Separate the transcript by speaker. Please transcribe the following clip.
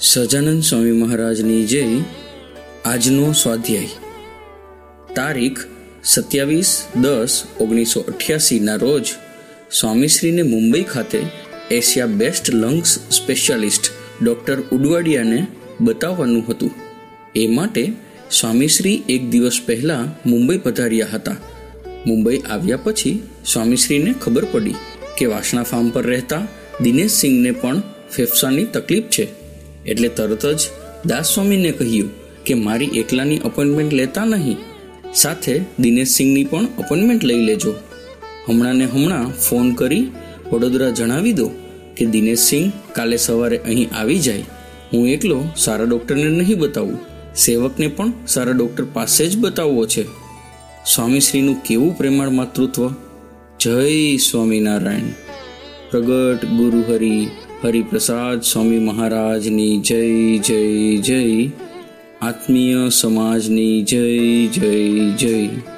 Speaker 1: સહજાનંદ સ્વામી મહારાજની જય. આજનો સ્વાધ્યાય તારીખ 27/10/1988 રોજ સ્વામીશ્રીને મુંબઈ ખાતે Asia best lungs specialist doctor ઉડવાડિયાને બતાવવાનું હતું. એ માટે સ્વામીશ્રી એક દિવસ પહેલાં મુંબઈ પધાર્યા હતા. મુંબઈ આવ્યા પછી સ્વામીશ્રીને ખબર પડી કે વાસણા ફાર્મ પર રહેતા દિનેશ સિંઘને પણ ફેફસાની તકલીફ છે. એટલે તરત જ દાસ સ્વામીને કહ્યું કે મારી એકલાની અપોઇન્ટમેન્ટ લેતા નહીં, સાથે દિનેશ સિંઘની પણ અપોઇન્ટમેન્ટ લઈ લેજો. હમણાં ને હમણાં ફોન કરી વડોદરા જણાવી દો કે દિનેશ સિંઘ કાલે સવારે અહીં આવી જાય. હું એકલો સારા ડૉક્ટરને નહીં બતાવું, સેવકને પણ સારા ડૉક્ટર પાસે જ બતાવવો છે. સ્વામીશ્રીનું કેવું પ્રેમાળ માતૃત્વ! જય સ્વામિનારાયણ. પ્રગટ ગુરુ હરિપ્રસાદ સ્વામી મહારાજની જય જય જય. આત્મીય સમાજની જય જય જય.